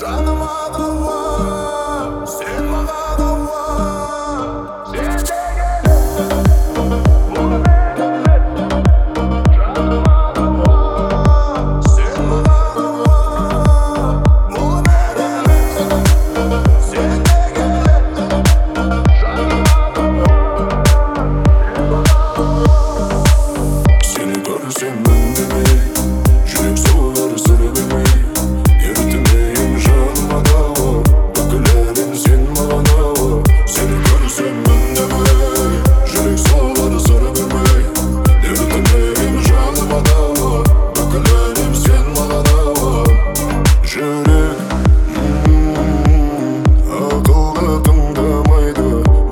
Жаныма дауа, сен маған ауа. Сен деген бұл мекенет. Жаныма дауа, сен маған ауа. Бұл мекенет. Сен деген жаныма дауа, сен маған ауа. Сені көрсем үндемей, жүрек соғар сыр бермей. Ертімейім жаныма дауа, бүкіл әлем сен маған ауа. Сені көрсем үндемей, жүрек соғар сыр бермей. Ертімейім жаныма дауа, бүкіл әлем сен маған ауа. Жүрек ақылды тыңдамайды,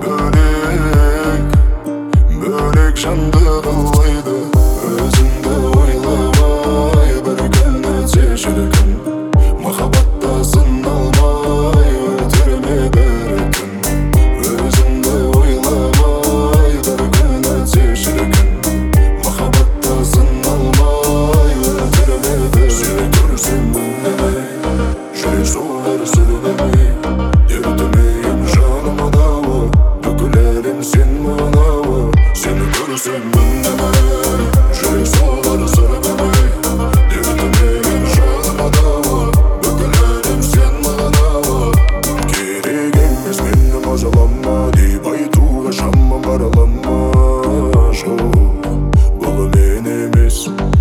бөлек жанды қалайды. Өзіңді ойламай бір күн өтсе шіркін, махаббатта сыналмай өтірме бір күн. Өзіңді ойламай бір күн өтсе шіркін, махаббатта сыналмай өтірме бір күн. Сені көрсем үндемей, жүрек соғар сыр бермей. Ертімейім жаныма дауа, бүкіл әлем сен маған ауа. Сені көрсем үндемей, жүрек соғар сыр бермей. Ертімейім жаныма дауа, бүкіл әлем сен маған ауа. Керек емес мені мазалама деп айтуға шамам баралама. Жоқ, бұл мен емес.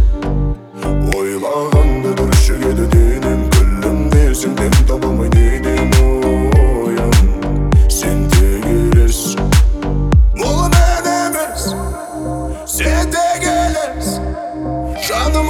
Ойлағанды дұрыс жүреді денем, күлімдесің дем табылмай неден оян. Сен тек елес, бұл мен емес. Сен тек елес, жаным